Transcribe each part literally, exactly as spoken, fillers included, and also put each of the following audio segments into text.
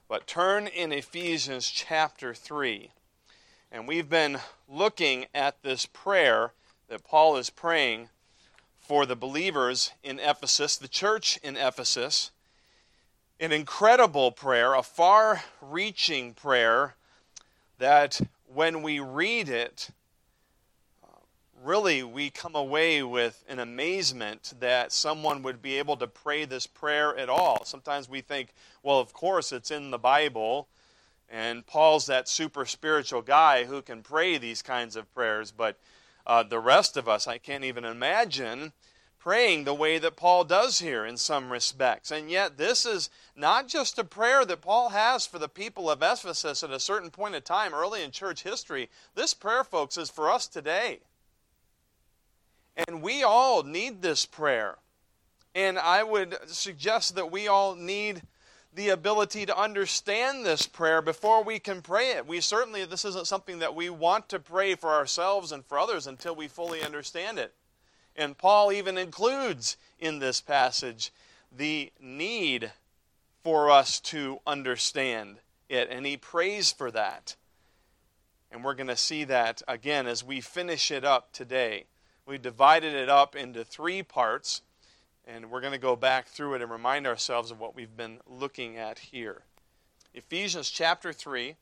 But turn in Ephesians chapter three. And we've been looking at this prayer that Paul is praying for the believers in Ephesus, the church in Ephesus. An incredible prayer, a far-reaching prayer that when we read it, really we come away with an amazement that someone would be able to pray this prayer at all. Sometimes we think, well, of course it's in the Bible, and Paul's that super spiritual guy who can pray these kinds of prayers, but uh, the rest of us, I can't even imagine praying the way that Paul does here in some respects. And yet this is not just a prayer that Paul has for the people of Ephesus at a certain point in time early in church history. This prayer, folks, is for us today. And we all need this prayer. And I would suggest that we all need the ability to understand this prayer before we can pray it. We certainly, this isn't something that we want to pray for ourselves and for others until we fully understand it. And Paul even includes in this passage the need for us to understand it. And he prays for that. And we're going to see that again as we finish it up today. We divided it up into three parts. And we're going to go back through it and remind ourselves of what we've been looking at here. Ephesians chapter three.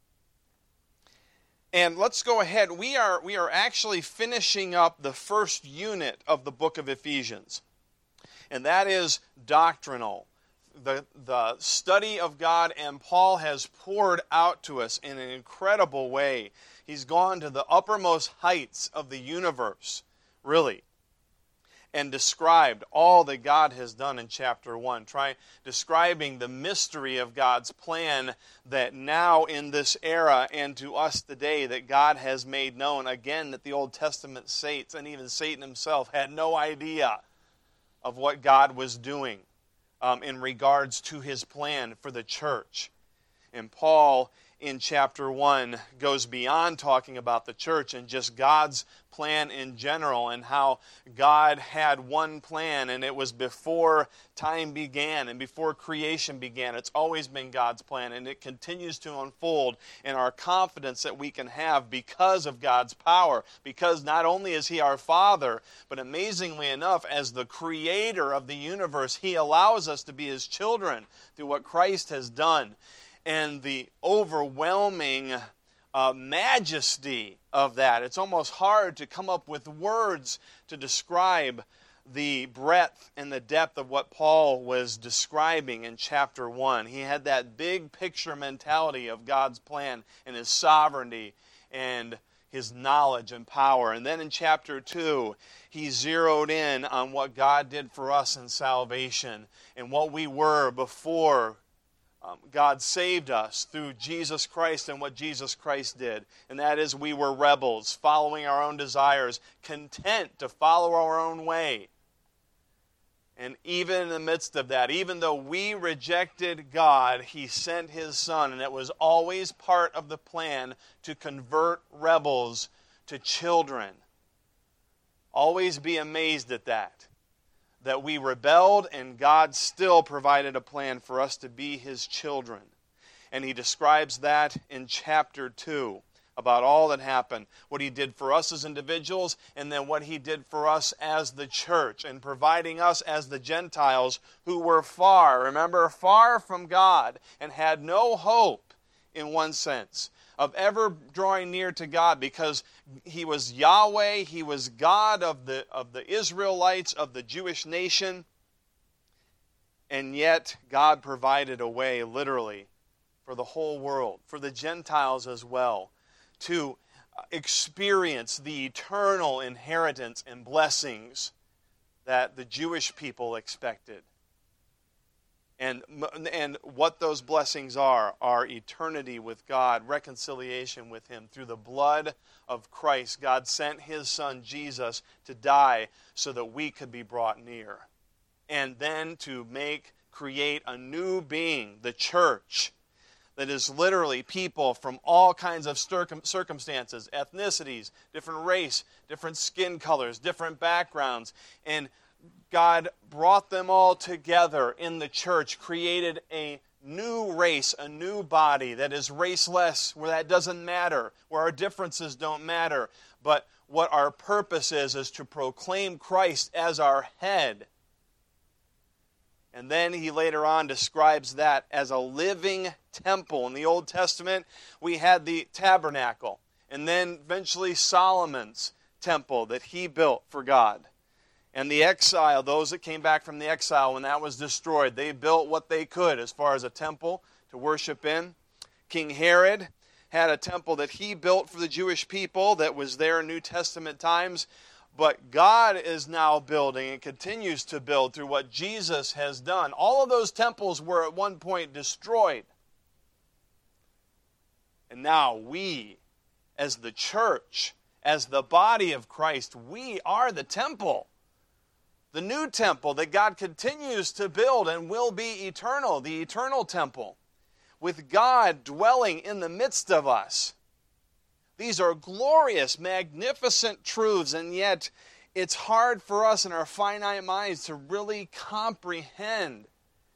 And let's go ahead. We are, we are actually finishing up the first unit of the book of Ephesians. And that is doctrinal. The, the study of God, and Paul has poured out to us in an incredible way. He's gone to the uppermost heights of the universe, really, and described all that God has done in chapter one, try describing the mystery of God's plan that now in this era and to us today that God has made known, again, that the Old Testament saints and even Satan himself had no idea of what God was doing um, in regards to his plan for the church. And Paul in chapter one goes beyond talking about the church and just God's plan in general and how God had one plan and it was before time began and before creation began. It's always been God's plan and it continues to unfold in our confidence that we can have because of God's power. Because not only is He our Father, but amazingly enough, as the creator of the universe, He allows us to be His children through what Christ has done. And the overwhelming uh, majesty of that. It's almost hard to come up with words to describe the breadth and the depth of what Paul was describing in chapter one. He had that big picture mentality of God's plan and His sovereignty and His knowledge and power. And then in chapter two, he zeroed in on what God did for us in salvation and what we were before Um, God saved us through Jesus Christ and what Jesus Christ did. And that is, we were rebels, following our own desires, content to follow our own way. And even in the midst of that, even though we rejected God, He sent His Son. And it was always part of the plan to convert rebels to children. Always be amazed at that. That we rebelled and God still provided a plan for us to be His children. And He describes that in chapter two about all that happened. What He did for us as individuals and then what He did for us as the church and providing us as the Gentiles who were far, remember, far from God and had no hope in one sense of ever drawing near to God because He was Yahweh, He was God of the of the Israelites, of the Jewish nation. And yet God provided a way, literally, for the whole world, for the Gentiles as well, to experience the eternal inheritance and blessings that the Jewish people expected. And, and what those blessings are, are eternity with God, reconciliation with Him. Through the blood of Christ, God sent His Son, Jesus, to die so that we could be brought near. And then to make, create a new being, the church, that is literally people from all kinds of circum- circumstances, ethnicities, different race, different skin colors, different backgrounds, and God brought them all together in the church, created a new race, a new body that is raceless, where that doesn't matter, where our differences don't matter. But what our purpose is, is to proclaim Christ as our head. And then he later on describes that as a living temple. In the Old Testament, we had the tabernacle, and then eventually Solomon's temple that he built for God. And the exile, those that came back from the exile when that was destroyed, they built what they could as far as a temple to worship in. King Herod had a temple that he built for the Jewish people that was there in New Testament times. But God is now building and continues to build through what Jesus has done. All of those temples were at one point destroyed. And now we, as the church, as the body of Christ, we are the temple. The new temple that God continues to build and will be eternal, the eternal temple, with God dwelling in the midst of us. These are glorious, magnificent truths, and yet it's hard for us in our finite minds to really comprehend.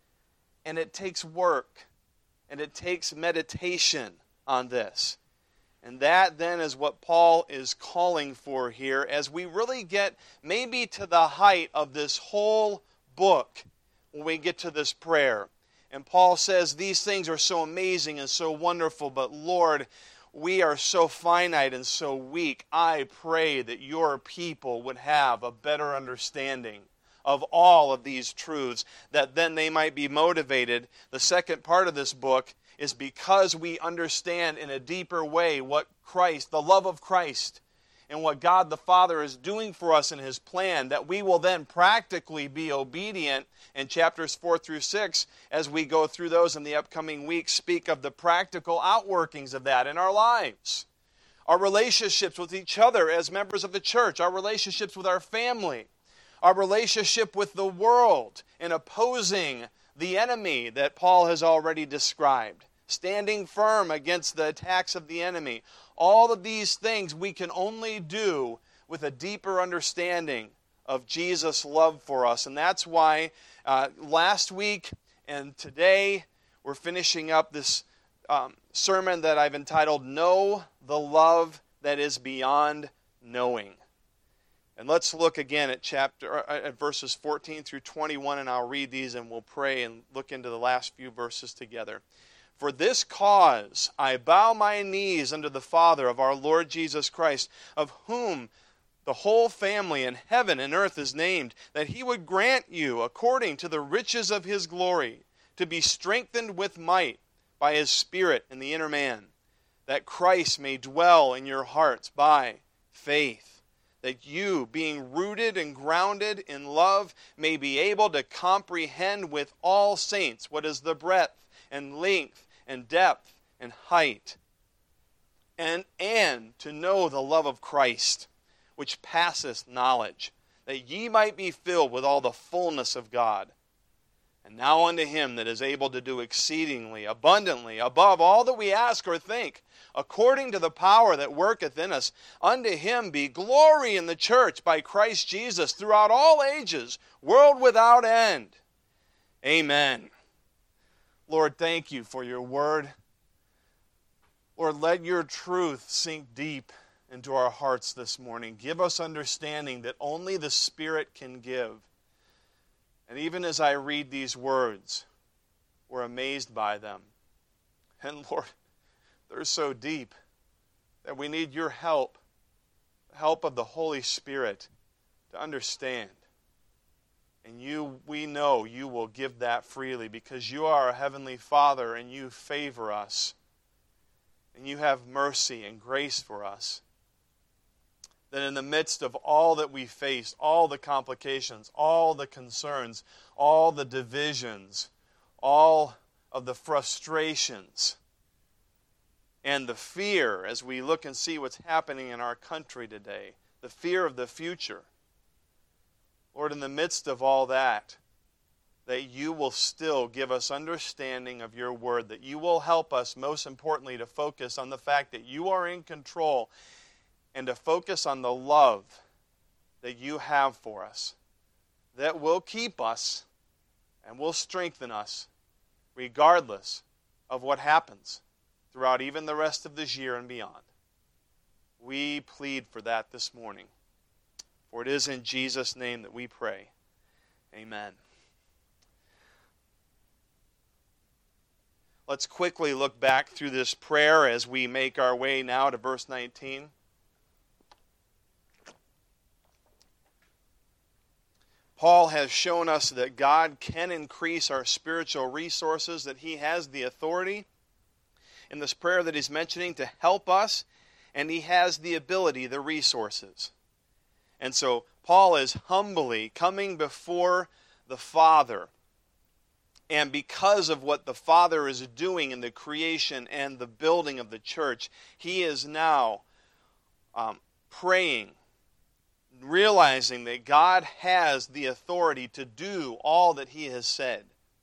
And it takes work, and it takes meditation on this. And that then is what Paul is calling for here as we really get maybe to the height of this whole book when we get to this prayer. And Paul says, these things are so amazing and so wonderful, but Lord, we are so finite and so weak. I pray that your people would have a better understanding of all of these truths, that then they might be motivated. The second part of this book is because we understand in a deeper way what Christ, the love of Christ, and what God the Father is doing for us in His plan, that we will then practically be obedient. In chapters four through six, as we go through those in the upcoming weeks, speak of the practical outworkings of that in our lives. Our relationships with each other as members of the church, our relationships with our family, our relationship with the world in opposing the enemy that Paul has already described, standing firm against the attacks of the enemy. All of these things we can only do with a deeper understanding of Jesus' love for us. And that's why uh, last week and today we're finishing up this um, sermon that I've entitled, Know the Love That Is Beyond Knowing. And let's look again at chapter at verses fourteen through twenty-one, and I'll read these and we'll pray and look into the last few verses together. For this cause I bow my knees unto the Father of our Lord Jesus Christ, of whom the whole family in heaven and earth is named, that He would grant you, according to the riches of His glory, to be strengthened with might by His Spirit in the inner man, that Christ may dwell in your hearts by faith, that you, being rooted and grounded in love, may be able to comprehend with all saints what is the breadth and length and depth and height, and, and to know the love of Christ, which passeth knowledge, that ye might be filled with all the fullness of God. And now unto Him that is able to do exceedingly abundantly above all that we ask or think, according to the power that worketh in us, unto Him be glory in the church by Christ Jesus throughout all ages, world without end. Amen. Lord, thank you for your word. Lord, let your truth sink deep into our hearts this morning. Give us understanding that only the Spirit can give. And even as I read these words, we're amazed by them. And Lord, they're so deep that we need your help, the help of the Holy Spirit to understand. And you, we know you will give that freely because you are a heavenly Father and you favor us. And you have mercy and grace for us. That in the midst of all that we face, all the complications, all the concerns, all the divisions, all of the frustrations, and the fear as we look and see what's happening in our country today, the fear of the future, Lord, in the midst of all that, that you will still give us understanding of your word, that you will help us, most importantly, to focus on the fact that you are in control and to focus on the love that you have for us, that will keep us and will strengthen us regardless of what happens throughout even the rest of this year and beyond. We plead for that this morning. For it is in Jesus' name that we pray. Amen. Let's quickly look back through this prayer as we make our way now to verse nineteen. Paul has shown us that God can increase our spiritual resources, that He has the authority in this prayer that he's mentioning to help us, and He has the ability, the resources. And so Paul is humbly coming before the Father. And because of what the Father is doing in the creation and the building of the church, he is now um, praying, realizing that God has the authority to do all that He has said.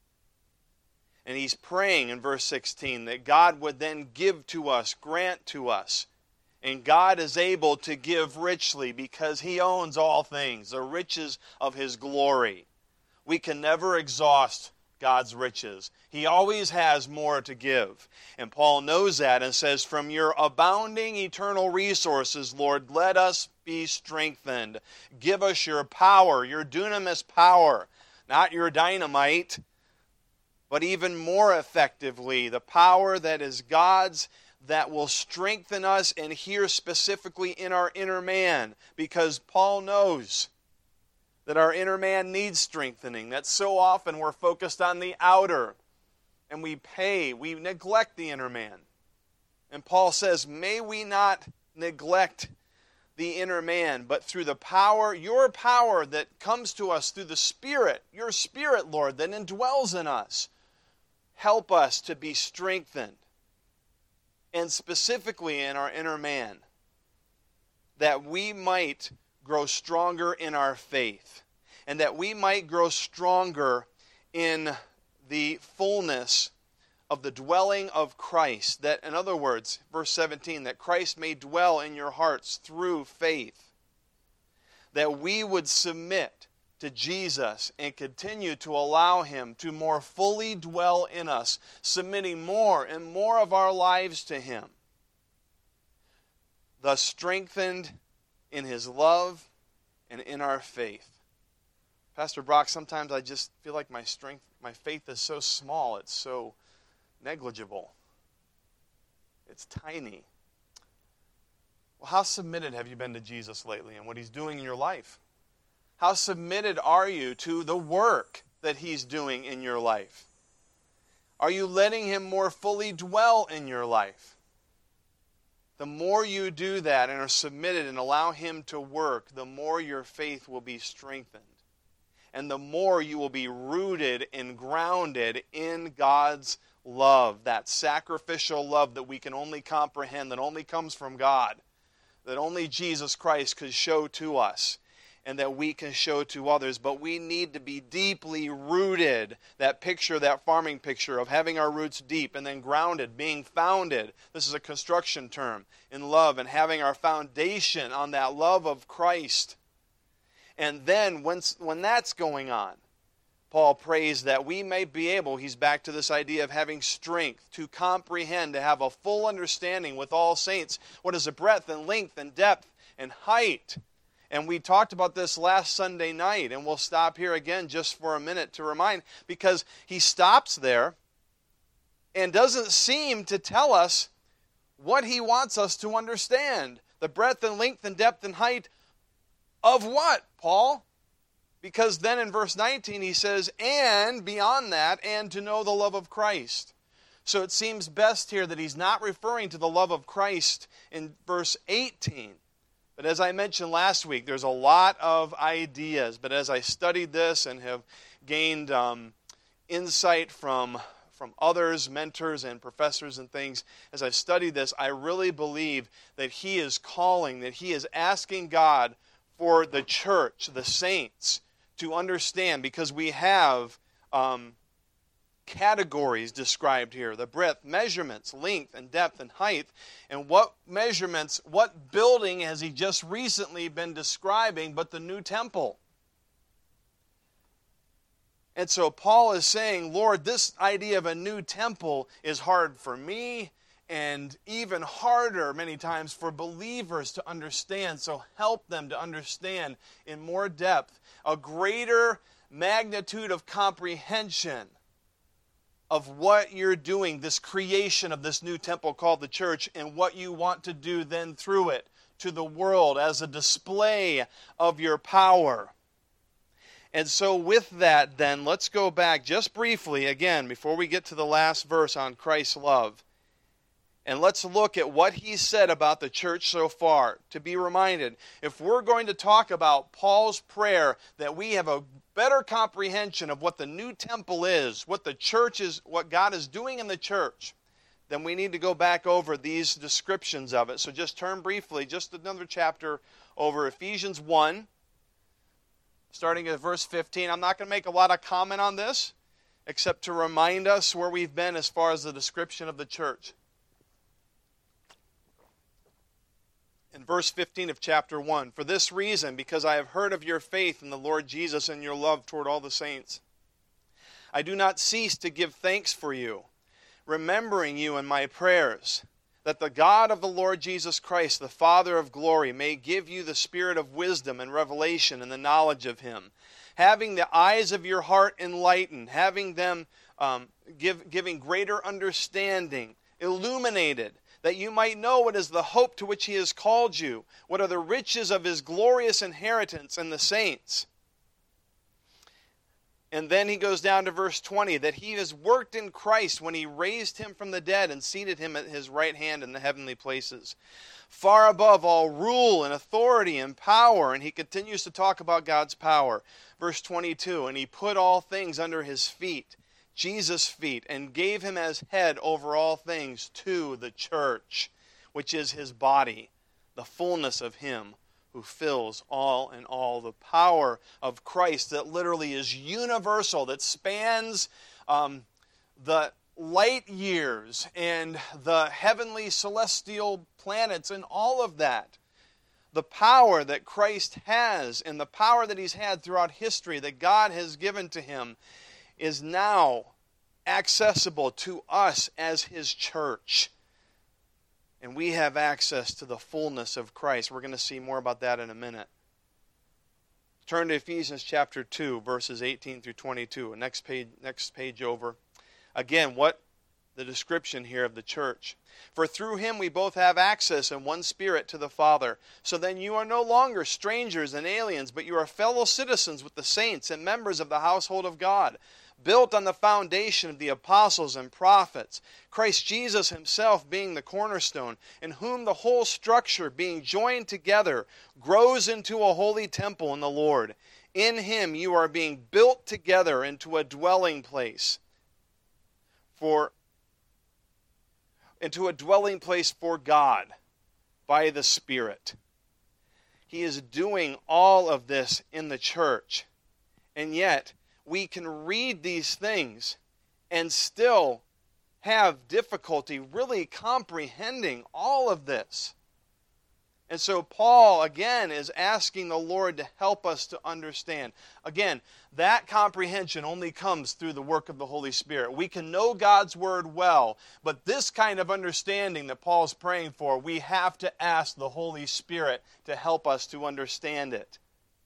And he's praying in verse sixteen that God would then give to us, grant to us. And God is able to give richly because He owns all things, the riches of His glory. We can never exhaust God's riches. He always has more to give. And Paul knows that and says, from your abounding eternal resources, Lord, let us be strengthened. Give us your power, your dunamis power, not your dynamite, but even more effectively, the power that is God's, that will strengthen us, and here specifically in our inner man, because Paul knows that our inner man needs strengthening, that so often we're focused on the outer, and we pay, we neglect the inner man. And Paul says, may we not neglect the inner man, but through the power, your power that comes to us through the Spirit, your Spirit, Lord, that indwells in us, help us to be strengthened. And specifically in our inner man, that we might grow stronger in our faith, and that we might grow stronger in the fullness of the dwelling of Christ. That, in other words, verse seventeen, that Christ may dwell in your hearts through faith. That we would submit to Jesus and continue to allow Him to more fully dwell in us, submitting more and more of our lives to Him. Thus strengthened in His love and in our faith. Pastor Brock, sometimes I just feel like my strength, my faith is so small, it's so negligible. It's tiny. Well, how submitted have you been to Jesus lately and what He's doing in your life? How submitted are you to the work that He's doing in your life? Are you letting Him more fully dwell in your life? The more you do that and are submitted and allow Him to work, the more your faith will be strengthened. And the more you will be rooted and grounded in God's love, that sacrificial love that we can only comprehend, that only comes from God, that only Jesus Christ could show to us, and that we can show to others. But we need to be deeply rooted. That picture, that farming picture of having our roots deep and then grounded, being founded. This is a construction term, in love, and having our foundation on that love of Christ. And then when, when that's going on, Paul prays that we may be able, he's back to this idea of having strength to comprehend, to have a full understanding with all saints. What is the breadth and length and depth and height? And we talked about this last Sunday night, and we'll stop here again just for a minute to remind, because he stops there and doesn't seem to tell us what he wants us to understand. The breadth and length and depth and height of what, Paul? Because then in verse nineteen he says, and beyond that, and to know the love of Christ. So it seems best here that he's not referring to the love of Christ in verse eighteen. But as I mentioned last week, there's a lot of ideas. But as I studied this and have gained um, insight from, from others, mentors and professors and things, as I've studied this, I really believe that he is calling, that he is asking God for the church, the saints, to understand, because we have um, categories described here, the breadth, measurements, length, and depth, and height. And what measurements, what building has he just recently been describing but the new temple? And so Paul is saying, Lord, this idea of a new temple is hard for me and even harder many times for believers to understand. So help them to understand in more depth a greater magnitude of comprehension of what you're doing, this creation of this new temple called the church, and what you want to do then through it to the world as a display of your power. And so with that then, let's go back just briefly again before we get to the last verse on Christ's love. And let's look at what he said about the church so far. To be reminded, if we're going to talk about Paul's prayer, that we have a better comprehension of what the new temple is, what the church is, what God is doing in the church, then we need to go back over these descriptions of it. So just turn briefly, just another chapter over Ephesians one, starting at verse fifteen. I'm not going to make a lot of comment on this, except to remind us where we've been as far as the description of the church. In verse fifteen of chapter one, for this reason, because I have heard of your faith in the Lord Jesus and your love toward all the saints, I do not cease to give thanks for you, remembering you in my prayers, that the God of the Lord Jesus Christ, the Father of glory, may give you the spirit of wisdom and revelation and the knowledge of him, having the eyes of your heart enlightened, having them um, give, giving greater understanding, illuminated, that you might know what is the hope to which he has called you, what are the riches of his glorious inheritance in the saints. And then he goes down to verse twenty, that he has worked in Christ when he raised him from the dead and seated him at his right hand in the heavenly places, far above all rule and authority and power. And he continues to talk about God's power. Verse twenty-two, and he put all things under his feet, Jesus' feet, and gave him as head over all things to the church, which is his body, the fullness of him who fills all in all. The power of Christ that literally is universal, that spans um, the light years and the heavenly celestial planets and all of that. The power that Christ has and the power that he's had throughout history that God has given to him is now accessible to us as his church. And we have access to the fullness of Christ. We're going to see more about that in a minute. Turn to Ephesians chapter two, verses eighteen through twenty-two. Next page, next page over. Again, what the description here of the church. For through him we both have access in one spirit to the Father. So then you are no longer strangers and aliens, but you are fellow citizens with the saints and members of the household of God, built on the foundation of the apostles and prophets, Christ Jesus himself being the cornerstone, in whom the whole structure being joined together grows into a holy temple in the Lord. In him you are being built together into a dwelling place for into a dwelling place for God by the Spirit. He is doing all of this in the church. And yet, we can read these things and still have difficulty really comprehending all of this. And so Paul, again, is asking the Lord to help us to understand. Again, that comprehension only comes through the work of the Holy Spirit. We can know God's Word well, but this kind of understanding that Paul's praying for, we have to ask the Holy Spirit to help us to understand it.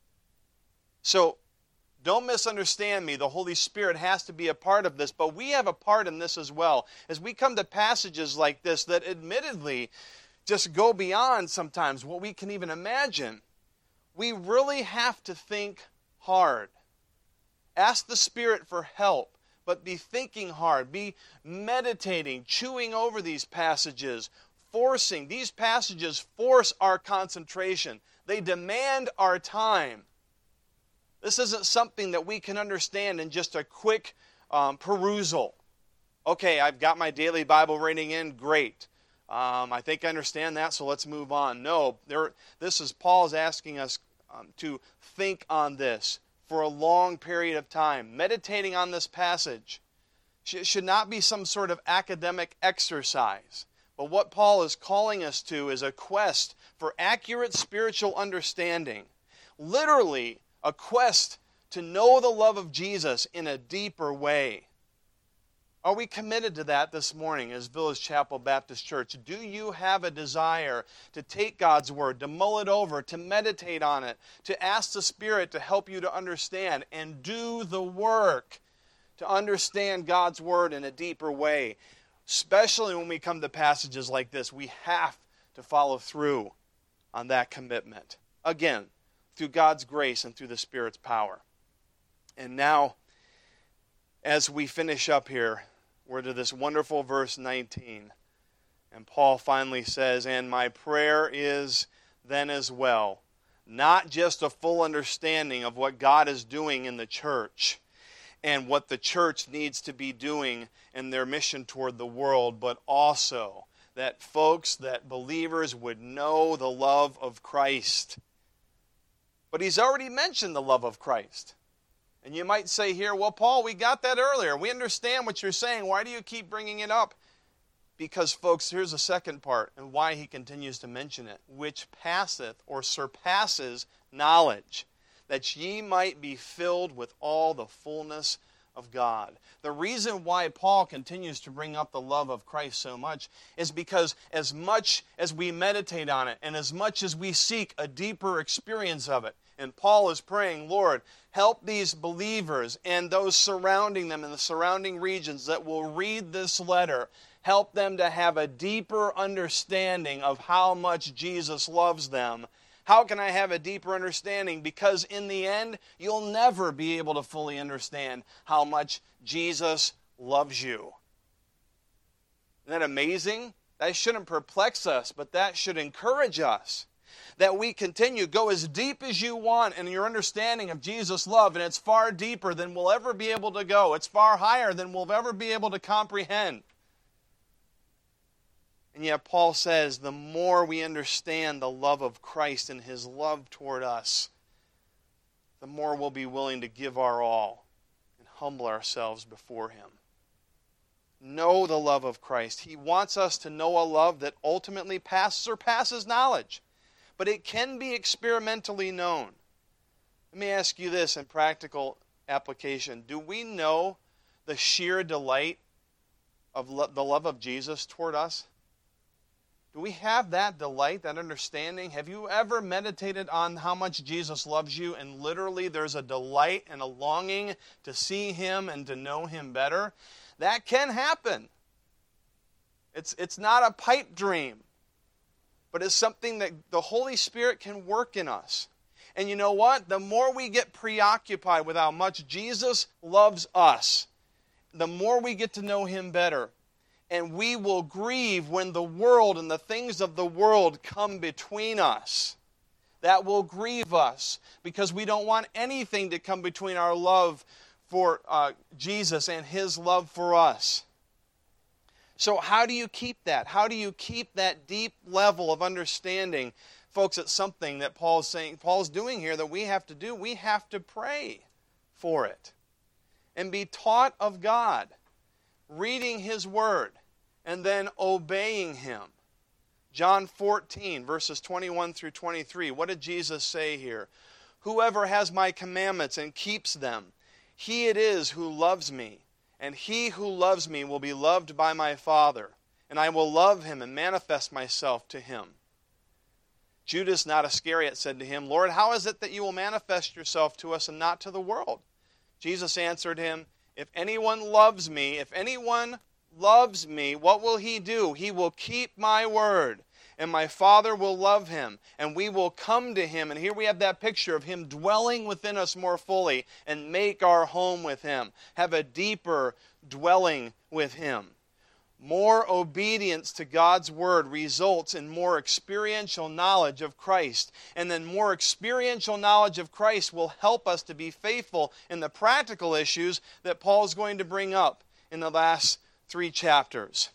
So, don't misunderstand me. The Holy Spirit has to be a part of this, but we have a part in this as well. As we come to passages like this that admittedly just go beyond sometimes what we can even imagine, we really have to think hard. Ask the Spirit for help, but be thinking hard. Be meditating, chewing over these passages, forcing. These passages force our concentration. They demand our time. This isn't something that we can understand in just a quick um, perusal. Okay, I've got my daily Bible reading in, great. Um, I think I understand that, so let's move on. No, there, this is Paul's asking us um, to think on this for a long period of time. Meditating on this passage Sh- should not be some sort of academic exercise. But what Paul is calling us to is a quest for accurate spiritual understanding. Literally, a quest to know the love of Jesus in a deeper way. Are we committed to that this morning as Village Chapel Baptist Church? Do you have a desire to take God's Word, to mull it over, to meditate on it, to ask the Spirit to help you to understand and do the work to understand God's Word in a deeper way? Especially when we come to passages like this, we have to follow through on that commitment. Again, through God's grace and through the Spirit's power. And now, as we finish up here, we're to this wonderful verse nineteen. And Paul finally says, "And my prayer is then as well, not just a full understanding of what God is doing in the church and what the church needs to be doing in their mission toward the world, but also that folks, that believers would know the love of Christ." But he's already mentioned the love of Christ. And you might say here, well, Paul, we got that earlier. We understand what you're saying. Why do you keep bringing it up? Because, folks, here's the second part and why he continues to mention it. "Which passeth or surpasses knowledge, that ye might be filled with all the fullness of God." The reason why Paul continues to bring up the love of Christ so much is because as much as we meditate on it and as much as we seek a deeper experience of it, and Paul is praying, Lord, help these believers and those surrounding them in the surrounding regions that will read this letter, help them to have a deeper understanding of how much Jesus loves them. How can I have a deeper understanding? Because in the end, you'll never be able to fully understand how much Jesus loves you. Isn't that amazing? That shouldn't perplex us, but that should encourage us. That we continue, go as deep as you want in your understanding of Jesus' love, and it's far deeper than we'll ever be able to go. It's far higher than we'll ever be able to comprehend. And yet Paul says the more we understand the love of Christ and His love toward us, the more we'll be willing to give our all and humble ourselves before Him. Know the love of Christ. He wants us to know a love that ultimately pass, surpasses knowledge. But it can be experimentally known. Let me ask you this in practical application. Do we know the sheer delight of lo- the love of Jesus toward us? Do we have that delight, that understanding? Have you ever meditated on how much Jesus loves you and literally there's a delight and a longing to see Him and to know Him better? That can happen. It's, it's not a pipe dream, but it's something that the Holy Spirit can work in us. And you know what? The more we get preoccupied with how much Jesus loves us, the more we get to know Him better. And we will grieve when the world and the things of the world come between us. That will grieve us because we don't want anything to come between our love for uh, Jesus and His love for us. So how do you keep that? How do you keep that deep level of understanding? Folks, it's something that Paul's saying, Paul's doing here that we have to do. We have to pray for it and be taught of God, reading His Word, and then obeying Him. John fourteen, verses twenty-one through twenty-three. What did Jesus say here? "Whoever has my commandments and keeps them, he it is who loves me. And he who loves me will be loved by my Father, and I will love him and manifest myself to him." Judas, not Iscariot, said to Him, "Lord, how is it that you will manifest yourself to us and not to the world?" Jesus answered him, "If anyone loves me, if anyone loves me, what will he do? He will keep my word, and my Father will love him, and we will come to him." And here we have that picture of Him dwelling within us more fully and make our home with Him. Have a deeper dwelling with Him. More obedience to God's Word results in more experiential knowledge of Christ. And then more experiential knowledge of Christ will help us to be faithful in the practical issues that Paul is going to bring up in the last three chapters.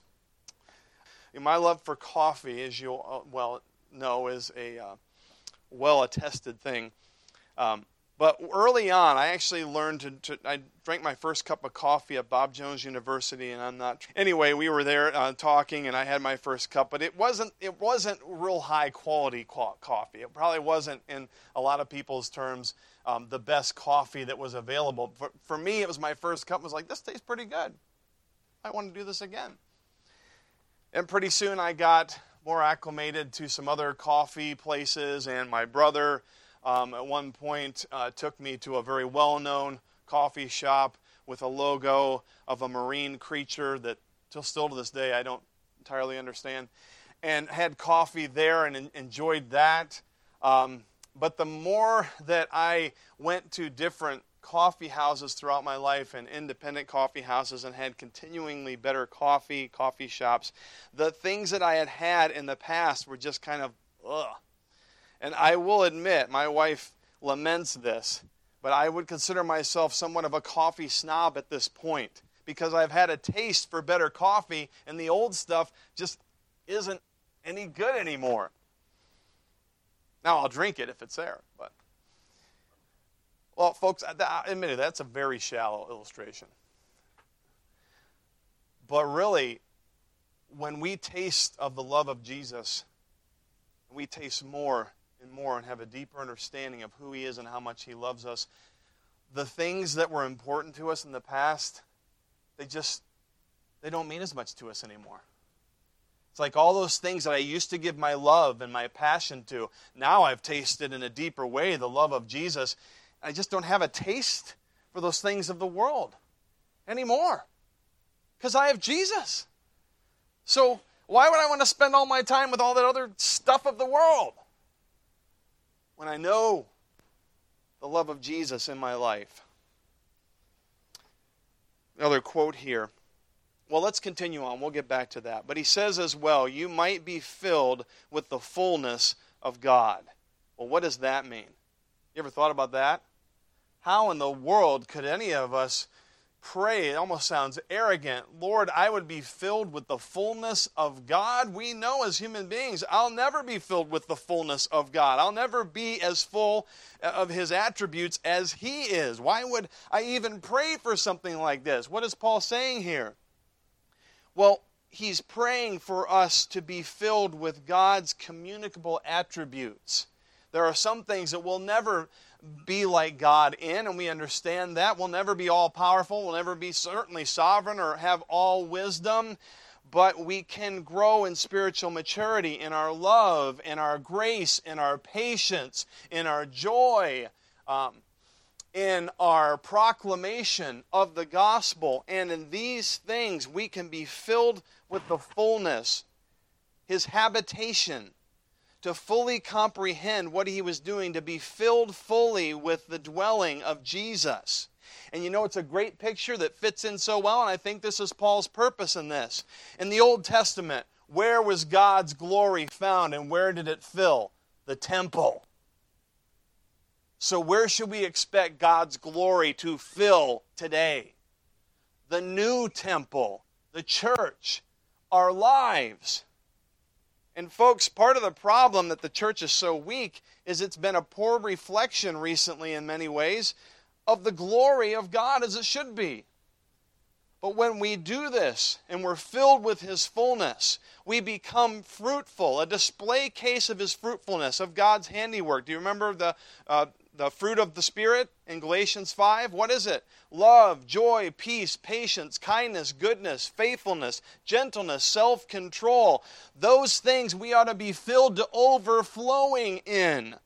My love for coffee, as you well know, is a uh, well-attested thing. Um, But early on, I actually learned to, to, I drank my first cup of coffee at Bob Jones University, and I'm not, anyway, we were there uh, talking, and I had my first cup, but it wasn't, it wasn't real high quality co- coffee. It probably wasn't, in a lot of people's terms, um, the best coffee that was available. For, for me, it was my first cup. I was like, this tastes pretty good. I want to do this again. And pretty soon I got more acclimated to some other coffee places, and my brother Um, at one point uh, took me to a very well-known coffee shop with a logo of a marine creature that till still to this day I don't entirely understand, and had coffee there and en- enjoyed that. Um, but the more that I went to different coffee houses throughout my life, and independent coffee houses, and had continuingly better coffee, coffee shops, the things that I had had in the past were just kind of, ugh. And I will admit, my wife laments this, but I would consider myself somewhat of a coffee snob at this point, because I've had a taste for better coffee, and the old stuff just isn't any good anymore. Now, I'll drink it if it's there, but... Well, folks, I admit it, that's a very shallow illustration. But really, when we taste of the love of Jesus, we taste more and more and have a deeper understanding of who he is and how much he loves us, the things that were important to us in the past, they just, they don't mean as much to us anymore. It's like all those things that I used to give my love and my passion to, now I've tasted in a deeper way the love of Jesus. I just don't have a taste for those things of the world anymore, because I have Jesus. So why would I want to spend all my time with all that other stuff of the world when I know the love of Jesus in my life? Another quote here. Well, let's continue on. We'll get back to that. But he says as well, you might be filled with the fullness of God. Well, what does that mean? You ever thought about that? How in the world could any of us pray? It almost sounds arrogant. Lord, I would be filled with the fullness of God. We know as human beings, I'll never be filled with the fullness of God. I'll never be as full of his attributes as he is. Why would I even pray for something like this? What is Paul saying here? Well, he's praying for us to be filled with God's communicable attributes. There are some things that we'll never be like God in, and we understand that. We'll never be all-powerful. We'll never be certainly sovereign or have all wisdom. But we can grow in spiritual maturity in our love, in our grace, in our patience, in our joy, um, in our proclamation of the gospel. And in these things, we can be filled with the fullness, his habitation, to fully comprehend what he was doing, to be filled fully with the dwelling of Jesus. And you know, it's a great picture that fits in so well, and I think this is Paul's purpose in this. In the Old Testament, where was God's glory found, and where did it fill? The temple. So where should we expect God's glory to fill today? The new temple, the church, our lives. And folks, part of the problem that the church is so weak is it's been a poor reflection recently in many ways of the glory of God as it should be. But when we do this and we're filled with his fullness, we become fruitful, a display case of his fruitfulness, of God's handiwork. Do you remember the uh, the fruit of the Spirit in Galatians five? What is it? Love, joy, peace, patience, kindness, goodness, faithfulness, gentleness, self-control. Those things we ought to be filled to overflowing in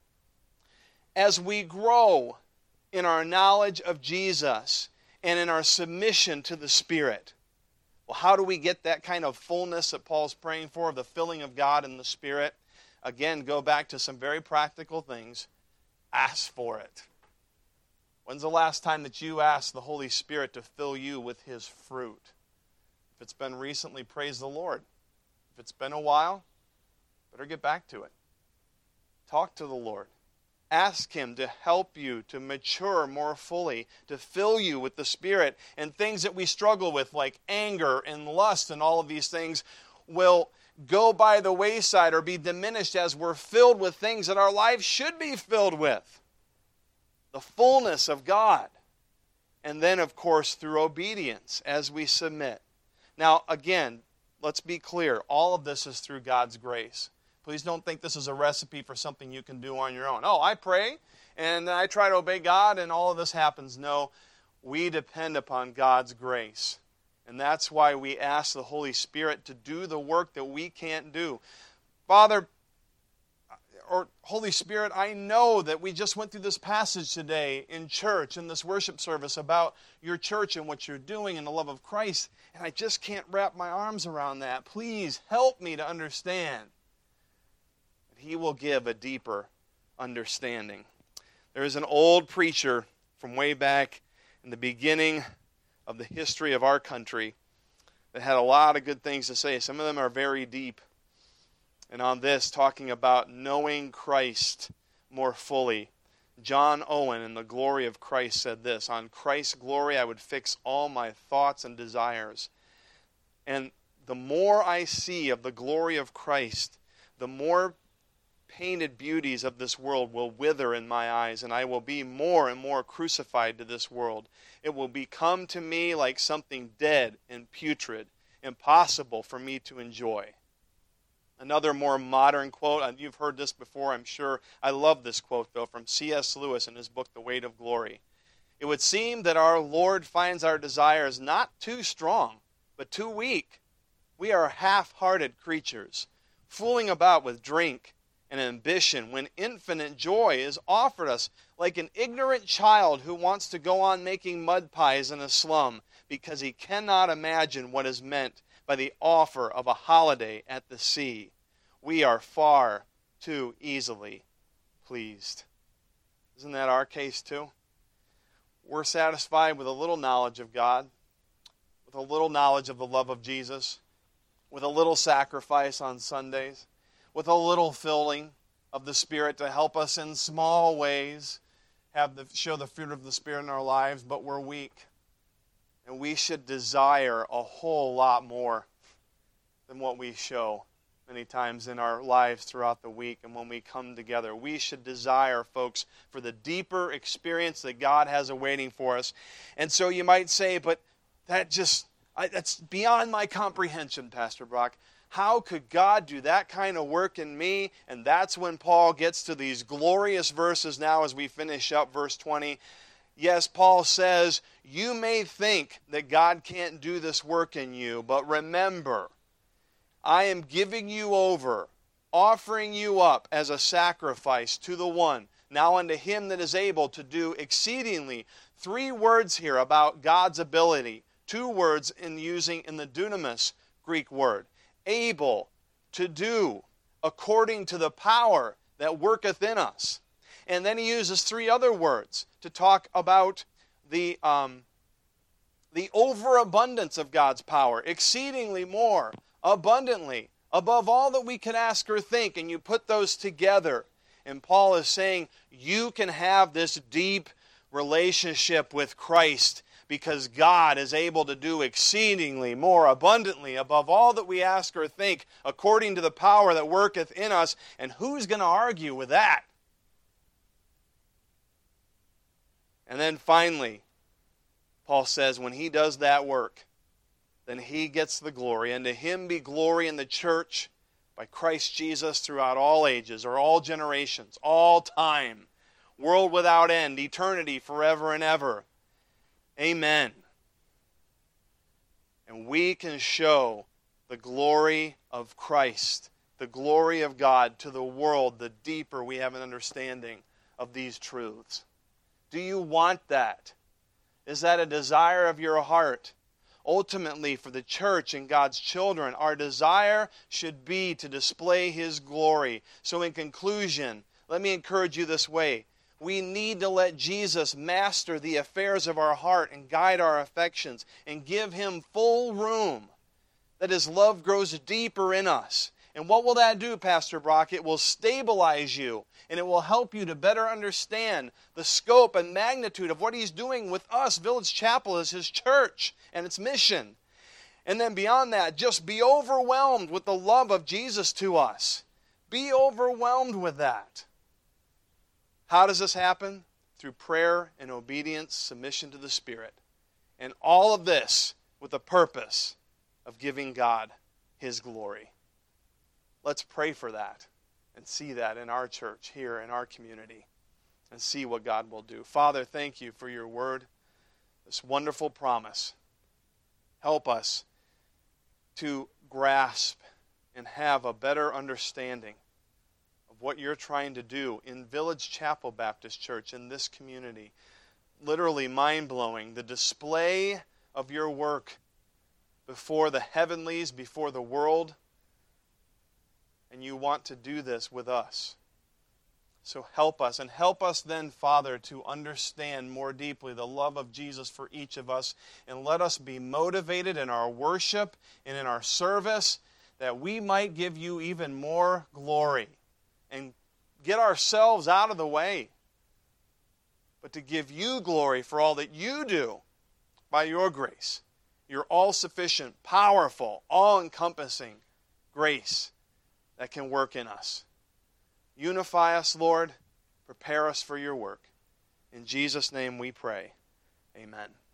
as we grow in our knowledge of Jesus and in our submission to the Spirit. Well, how do we get that kind of fullness that Paul's praying for, the filling of God in the Spirit? Again, go back to some very practical things. Ask for it. When's the last time that you asked the Holy Spirit to fill you with his fruit? If it's been recently, praise the Lord. If it's been a while, better get back to it. Talk to the Lord. Ask him to help you to mature more fully, to fill you with the Spirit. And things that we struggle with, like anger and lust and all of these things, will go by the wayside or be diminished as we're filled with things that our lives should be filled with. the fullness of God. And then, of course, through obedience as we submit. Now, again, let's be clear. All of this is through God's grace. Please don't think this is a recipe for something you can do on your own. Oh, I pray, and I try to obey God, and all of this happens. No, we depend upon God's grace. And that's why we ask the Holy Spirit to do the work that we can't do. Father, or Holy Spirit, I know that we just went through this passage today in church, in this worship service, about your church and what you're doing and the love of Christ, and I just can't wrap my arms around that. Please help me to understand. He will give a deeper understanding. There is an old preacher from way back in the beginning of the history of our country that had a lot of good things to say. Some of them are very deep. And on this, talking about knowing Christ more fully, John Owen in The Glory of Christ said this: on Christ's glory I would fix all my thoughts and desires. And the more I see of the glory of Christ, the more painted beauties of this world will wither in my eyes, and I will be more and more crucified to this world. It will become to me like something dead and putrid, impossible for me to enjoy. Another more modern quote, and you've heard this before, I'm sure. I love this quote, though, from C S Lewis in his book, The Weight of Glory. It would seem that our Lord finds our desires not too strong, but too weak. We are half-hearted creatures, fooling about with drink and ambition when infinite joy is offered us, like an ignorant child who wants to go on making mud pies in a slum because he cannot imagine what is meant by the offer of a holiday at the sea. We are far too easily pleased. Isn't that our case too? We're satisfied with a little knowledge of God, with a little knowledge of the love of Jesus, with a little sacrifice on Sundays, with a little filling of the Spirit to help us in small ways have the, show the fruit of the Spirit in our lives, but we're weak. And we should desire a whole lot more than what we show many times in our lives throughout the week and when we come together. We should desire, folks, for the deeper experience that God has awaiting for us. And so you might say, but that just, I, that's beyond my comprehension, Pastor Brock. How could God do that kind of work in me? And that's when Paul gets to these glorious verses now as we finish up verse twenty. Yes, Paul says, you may think that God can't do this work in you, but remember, I am giving you over, offering you up as a sacrifice to the one, now unto him that is able to do exceedingly. Three words here about God's ability. Two words in using in the dunamis Greek word. Able to do according to the power that worketh in us. And then he uses three other words to talk about the, um, the overabundance of God's power, exceedingly more, abundantly, above all that we could ask or think. And you put those together, and Paul is saying you can have this deep relationship with Christ because God is able to do exceedingly more abundantly above all that we ask or think according to the power that worketh in us. And who's going to argue with that? And then finally, Paul says when he does that work, then he gets the glory. And to him be glory in the church by Christ Jesus throughout all ages, or all generations, all time, world without end, eternity forever and ever. Amen. And we can show the glory of Christ, the glory of God to the world, the deeper we have an understanding of these truths. Do you want that? Is that a desire of your heart? Ultimately, for the church and God's children, our desire should be to display His glory. So in conclusion, let me encourage you this way. We need to let Jesus master the affairs of our heart and guide our affections and give Him full room, that His love grows deeper in us. And what will that do, Pastor Brock? It will stabilize you, and it will help you to better understand the scope and magnitude of what He's doing with us, Village Chapel, as His church and its mission. And then beyond that, just be overwhelmed with the love of Jesus to us. Be overwhelmed with that. How does this happen? through prayer and obedience, submission to the Spirit. And all of this with the purpose of giving God His glory. Let's pray for that and see that in our church, here in our community, and see what God will do. Father, thank you for your word, this wonderful promise. Help us to grasp and have a better understanding of what you're trying to do in Village Chapel Baptist Church, in this community. Literally mind-blowing, the display of your work before the heavenlies, before the world, and you want to do this with us. So help us, and help us then, Father, to understand more deeply the love of Jesus for each of us, and let us be motivated in our worship and in our service, that we might give you even more glory and get ourselves out of the way, but to give you glory for all that you do by your grace, your all-sufficient, powerful, all-encompassing grace that can work in us. Unify us, Lord. Prepare us for your work. In Jesus' name we pray. Amen.